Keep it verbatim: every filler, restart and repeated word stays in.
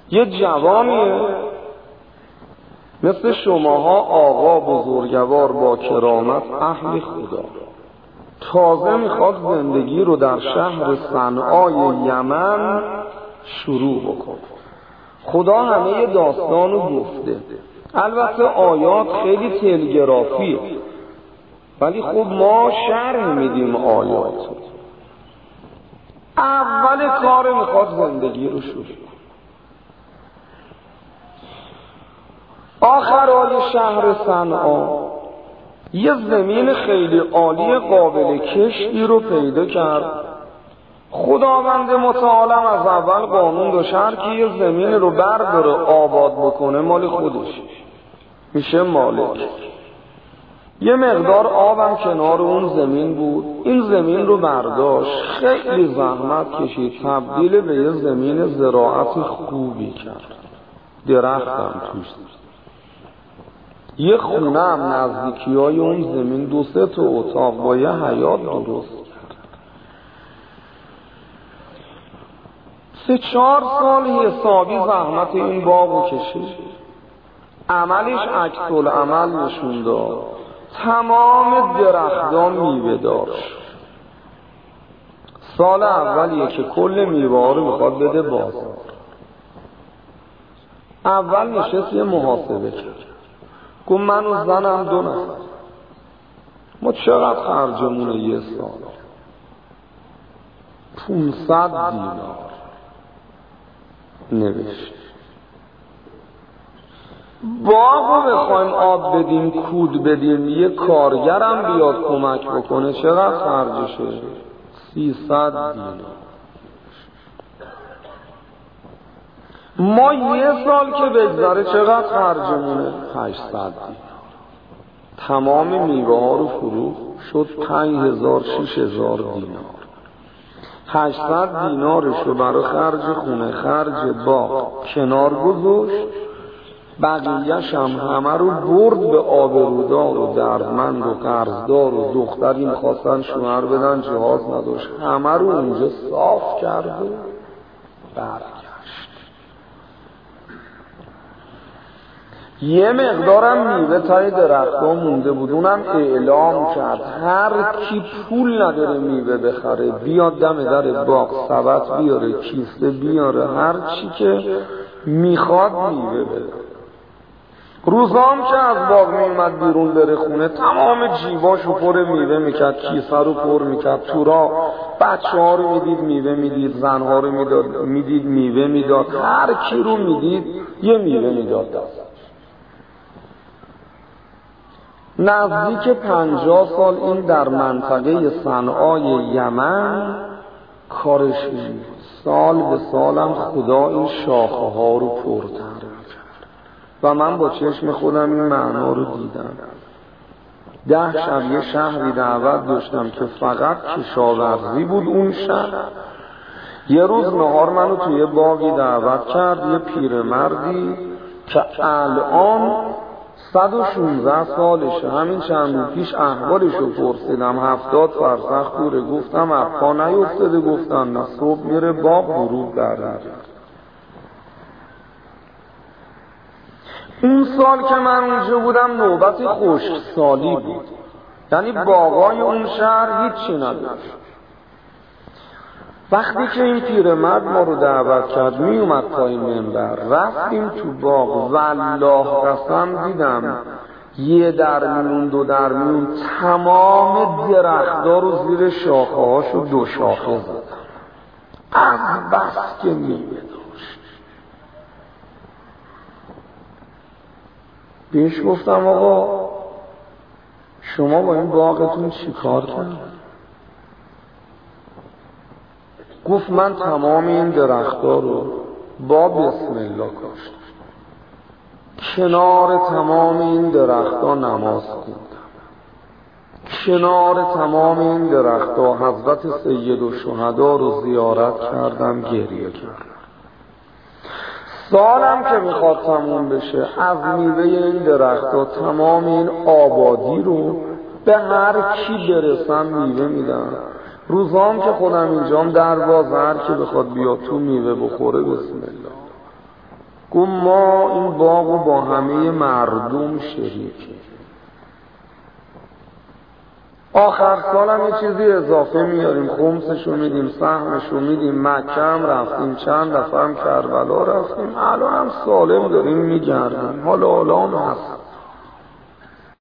یه جوانیه مثل شماها، آقا بزرگوار با کرامت، اهل خدا، تازه میخواد زندگی رو در شهر صنعای یمن شروع بکنه. خدا همه داستان رو گفته، البته آیات خیلی تلگرافیه، ولی خب ما شرح میدیم آیات. اول کار میخواد زندگی رو شروع. آخرای شهر صنعا یه زمین خیلی عالی قابل کشتی رو پیدا کرد. خداوند متعالم از اول قانون داشت هر کی یه زمین رو برداره آباد بکنه مال خودش میشه مالک. یه مقدار آبم کنار اون زمین بود، این زمین رو برداشت، خیلی زحمت کشید، تبدیل به یه زمین زراعت خوبی کرد، درختم توش، یه خونه هم نزدیکی های اون زمین، دو سه تا اتاق با یه حیاط درست کرد. سه چهار سال حسابی زحمت این باغو کشید، عملش عکس العمل نشون داد، تمام درختان میوه داشت. سال اولیه که کل میوه ها رو میخواد بده بازار. اول نشست یه محاسبه کرد، گفت من و زنم دو نفر، ما چقدر خرجمونه یه سال؟ پونصد دینار نوشت. باغو بخوایم آب بدیم، کود بدیم، یه کارگرم بیاد کمک بکنه، چقدر خرجشه؟ سیصد دینار. ما یه سال که بگذره چقدر خرجمونه؟ هشتصد دینار. تمام میوه ها رو فروخت، شد پنج هزار شش هزار دینار. هشتصد دینارش رو برای خرج خونه، خرج باغ کنار گذاشت، بقیه‌ش هم همه رو برد به آبرودار و دردمند و قرضدار و دختری می‌خواستن شوهر بدن جهاز نداشت، همه رو اونجا صاف کرد و برگشت. یه مقدارم میوه تای درخت‌ها مونده بود، اونم اعلام کرد هر کی پول نداره میوه بخره بیاد دم در باغ سبد بیاره، کیسه بیاره، هر چی که میخواد میوه بده. روزام که از باغ میومد بیرون بره خونه، تمام جیباشو پر میوه میکرد، کیسه رو پر میکرد، تو راه بچه ها رو میدید میوه میدید، زن ها رو میداد میدید میوه میداد، هر کی رو میدید یه میوه میداد دست. نزدیک پنجاه سال این در منطقه صنعای یمن کارش بود. سال به سالم خدا این شاخه ها رو پرتر کرد و من با چشم خودم این معنا رو دیدم. ده شب یه شهری دعوت داشتم که فقط کشاورزی بود اون شهر. یه روز نهار منو توی باغی دعوت کرد، یه پیرمردی که الان صد و شونزده سالشه، همین چند روز پیش احوالشو پرسیدم، هفتاد فرسخ دوره. گفتم اپا نیفتاده؟ گفتن نه، صبح میره باغ غروب برمیگرده. اون سال که من اونجا بودم نوبت خشک سالی بود، یعنی باغای اون شهر هیچی نداشت. وقتی که این پیرمرد ما رو دعوت کرد می اومد پای منبر، رفتیم تو باغ، والله قسم دیدم یه درمیون دو درمیون تمام درخت‌ها رو زیر شاخه هاشو دو شاخه زدم از بس که میوه داشت. بهش گفتم آقا شما با این باغتون چی کار کرد؟ گفت من تمام این درخت‌ها رو با بسم الله کاشتم، کنار تمام این درخت‌ها نماز خوندم، کنار تمام این درخت‌ها حضرت سید الشهدا رو زیارت کردم، گریه کردم. سالم که میخواد تموم بشه از میوه این درخت‌ها تمام این آبادی رو به هر کی برسم میوه میدم. روزام که خودم اینجام در باز، هر کی بخواد بیاد تو میوه بخوره بسم الله. گفت ما این باغو با همه مردم شریکیم، آخر سال هم یه چیزی اضافه میاریم، خمسشو میدیم، سهمشو میدیم، مکه هم رفتیم، چند دفعه هم کربلا رفتیم، الان هم سالم داریم میگردیم، حالا الان هست.